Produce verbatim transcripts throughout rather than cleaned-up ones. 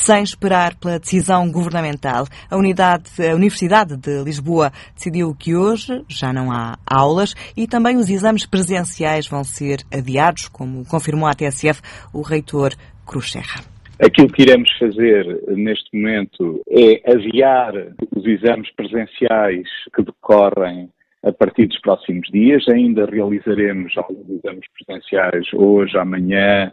sem esperar pela decisão governamental. A, unidade, a Universidade de Lisboa decidiu que hoje já não há aulas e também os exames presenciais vão ser adiados, como confirmou à T S F o reitor Cruz Serra. Aquilo que iremos fazer neste momento é adiar os exames presenciais que decorrem a partir dos próximos dias. Ainda realizaremos alguns exames presenciais hoje, amanhã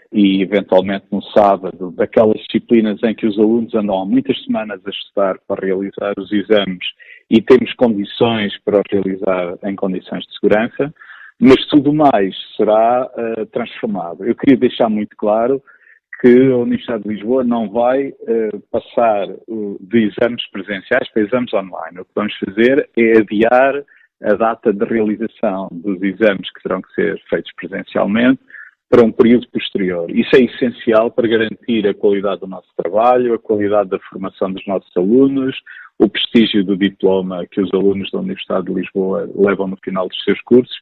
e eventualmente no sábado, daquelas disciplinas em que os alunos andam há muitas semanas a estudar para realizar os exames e temos condições para os realizar em condições de segurança, mas tudo mais será uh, transformado. Eu queria deixar muito claro que a Universidade de Lisboa não vai uh, passar uh, de exames presenciais para exames online. O que vamos fazer é adiar a data de realização dos exames que terão que ser feitos presencialmente para um período posterior. Isso é essencial para garantir a qualidade do nosso trabalho, a qualidade da formação dos nossos alunos, o prestígio do diploma que os alunos da Universidade de Lisboa levam no final dos seus cursos.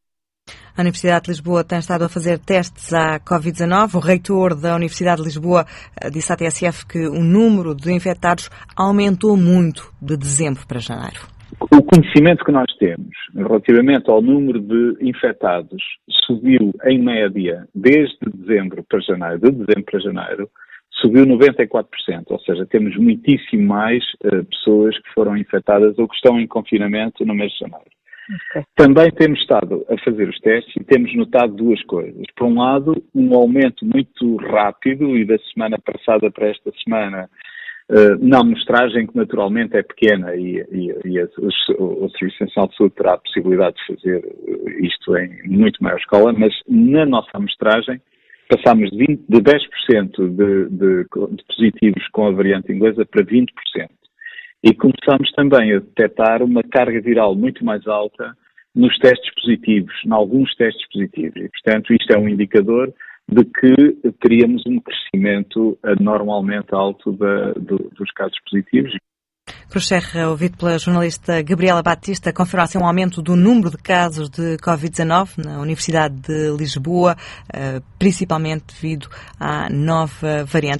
A Universidade de Lisboa tem estado a fazer testes à covid dezanove. O reitor da Universidade de Lisboa disse à T S F que o número de infectados aumentou muito de dezembro para janeiro. O conhecimento que nós temos relativamente ao número de infectados subiu em média desde dezembro para janeiro, de dezembro para janeiro, subiu noventa e quatro por cento, ou seja, temos muitíssimo mais uh, pessoas que foram infectadas ou que estão em confinamento no mês de janeiro. Okay. Também temos estado a fazer os testes e temos notado duas coisas. Por um lado, um aumento muito rápido e da semana passada para esta semana, Uh, na amostragem que naturalmente é pequena e, e, e a, o, o Serviço Nacional de Saúde terá a possibilidade de fazer isto em muito maior escala, mas na nossa amostragem passámos de, vinte, de dez por cento de, de, de positivos com a variante inglesa para vinte por cento. E começamos também a detectar uma carga viral muito mais alta nos testes positivos, em alguns testes positivos. E, portanto, isto é um indicador de que teríamos um crescimento anormalmente alto da, do, dos casos positivos. Cruz Serra, ouvido pela jornalista Gabriela Batista, confirma-se um aumento do número de casos de covid dezanove na Universidade de Lisboa, principalmente devido à nova variante.